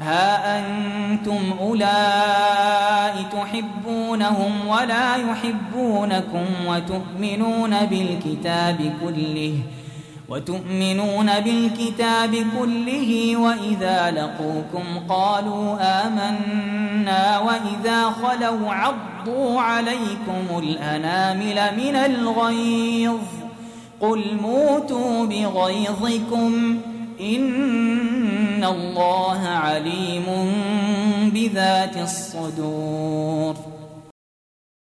ها أنتم أولئك تحبونهم ولا يحبونكم وتؤمنون بالكتاب كله وإذا لقوكم قالوا آمنا وإذا خلوا عضوا عليكم الأنامل من الغيظ قل موتوا بغيظكم إن الله عليم بذات الصدور